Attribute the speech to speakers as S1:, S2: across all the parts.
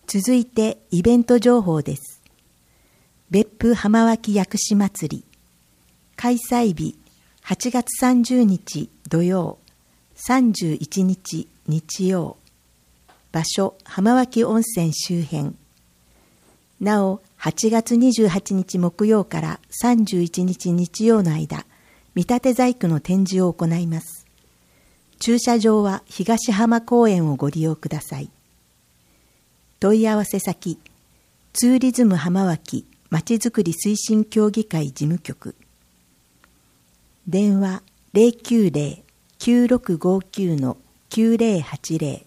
S1: 続いてイベント情報です。別府浜脇薬師祭り。開催日8月30日土曜、31日日曜。場所浜脇温泉周辺。なお、8月28日木曜から31日日曜の間、見立て細工の展示を行います。駐車場は東浜公園をご利用ください。問い合わせ先、ツーリズム浜脇まちづくり推進協議会事務局。電話 090-9659-9080。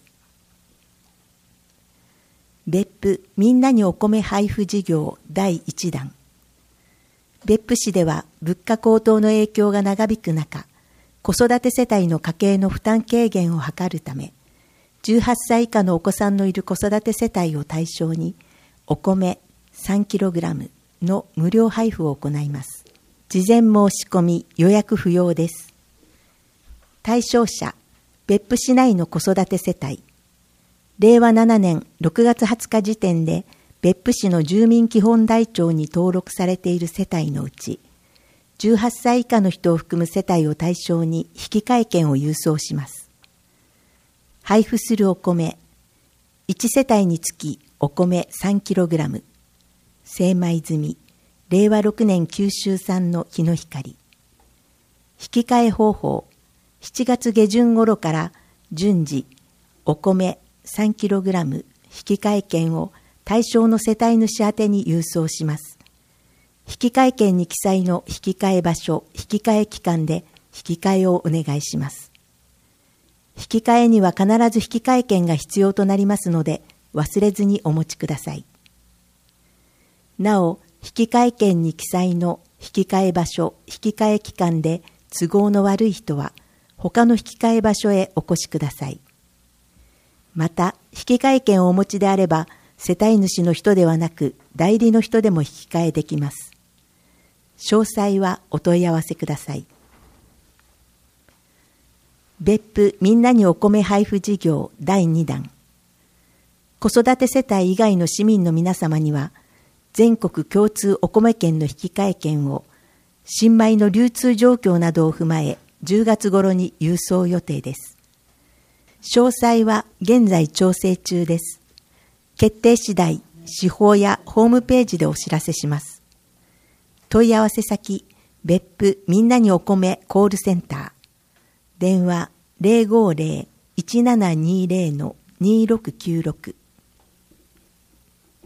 S1: 別府みんなにお米配布事業第1弾。別府市では物価高騰の影響が長引く中、子育て世帯の家計の負担軽減を図るため、18歳以下のお子さんのいる子育て世帯を対象に、お米 3kg の無料配布を行います。事前申し込み予約不要です。対象者、別府市内の子育て世帯。令和7年6月20日時点で、別府市の住民基本台帳に登録されている世帯のうち、18歳以下の人を含む世帯を対象に引換券を郵送します。配布するお米、1世帯につきお米 3kg、精米済み、令和6年九州産の日の光。引換方法、7月下旬頃から順次、お米 3kg 引換券を対象の世帯主宛てに郵送します。引換券に記載の引換場所、引換期間で引換をお願いします。引換には必ず引換券が必要となりますので、忘れずにお持ちください。なお、引換券に記載の引換場所、引換期間で都合の悪い人は、他の引換場所へお越しください。また、引換券をお持ちであれば、世帯主の人ではなく、代理の人でも引換できます。詳細はお問い合わせください。別府みんなにお米配布事業第2弾。子育て世帯以外の市民の皆様には、全国共通お米券の引換券を、新米の流通状況などを踏まえ、10月頃に郵送予定です。詳細は現在調整中です。決定次第、市報やホームページでお知らせします。問い合わせ先、別府みんなにお米コールセンター。電話 050-1720-2696